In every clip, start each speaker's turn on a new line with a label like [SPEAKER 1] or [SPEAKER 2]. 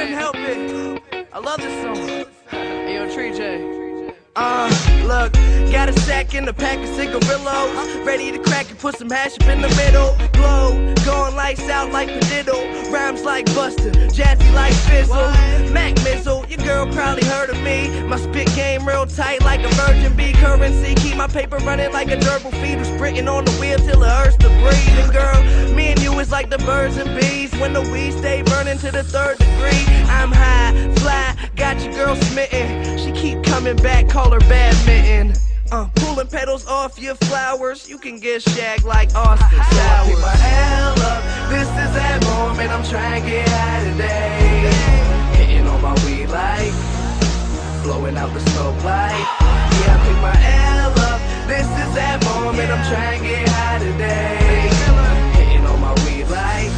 [SPEAKER 1] couldn't help it. I love this song. Hey, yo, Tree J. Look, got a sack and a pack of cigarillos, ready to crack and put some hash up in the middle. Blow, going lights out like Padiddle, rhymes like Buster, jazzy like Fizzle. Mac Mizzle, your girl probably heard of me. My spit game real tight like a virgin bee. Currency, keep my paper running like a gerbil feeder, sprinting on the wheel till it hurts to breathe. And girl, me and you is like the birds and bees, when the weed stay burning to the 3rd degree. I'm high, fly, got your girl smitten. She keep coming back, call her badminton. Pulling petals off your flowers, you can get shagged like Austin Powers. I pick my L up, this is that moment, I'm trying to get high today. Hitting on my weed like, blowing out the smoke like. Yeah, I pick my L up, this is that moment, I'm trying to get high today. Hitting on my weed like,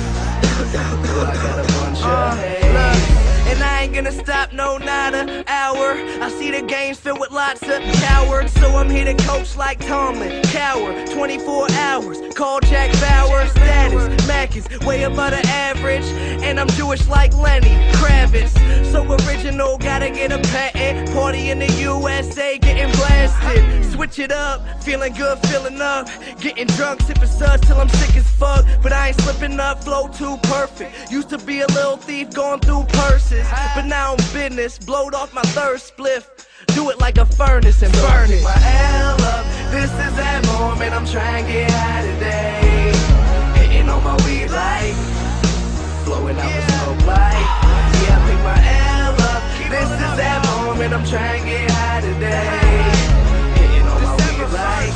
[SPEAKER 1] I got a bunch of hate. And I ain't gonna stop, no, not an hour. I see the games filled with lots of cowards, so I'm here to coach like Tomlin. Coward, 24 hours, call Jack Bauer. Status, Mac is way above the average, and I'm Jewish like Lenny Kravitz. So original, gotta get a patent. Party in the USA, getting blasted. Switch it up, feeling good, filling up. Getting drunk, sipping suds till I'm sick as fuck. But I ain't slipping up, flow too perfect. Used to be a little thief going through purses, but now I'm business, blowed off my 3rd spliff. Do it like a furnace and burn it. My L up, this is that moment, I'm trying to get high today. Hitting on my weed like, blowing out the smoke like. Yeah, I pick my L up, this is that moment, I'm trying to get high today. Hitting on my weed like,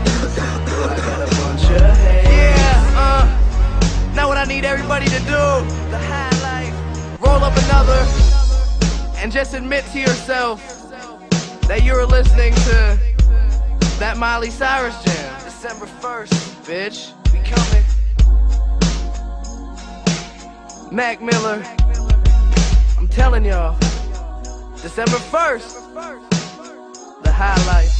[SPEAKER 1] I got a bunch of hate. Yeah, now what I need everybody to do, the high life, roll up another, and just admit to yourself that you were listening to that Miley Cyrus jam. December 1st, bitch, we coming. Mac Miller, I'm telling y'all, December 1st, the highlight.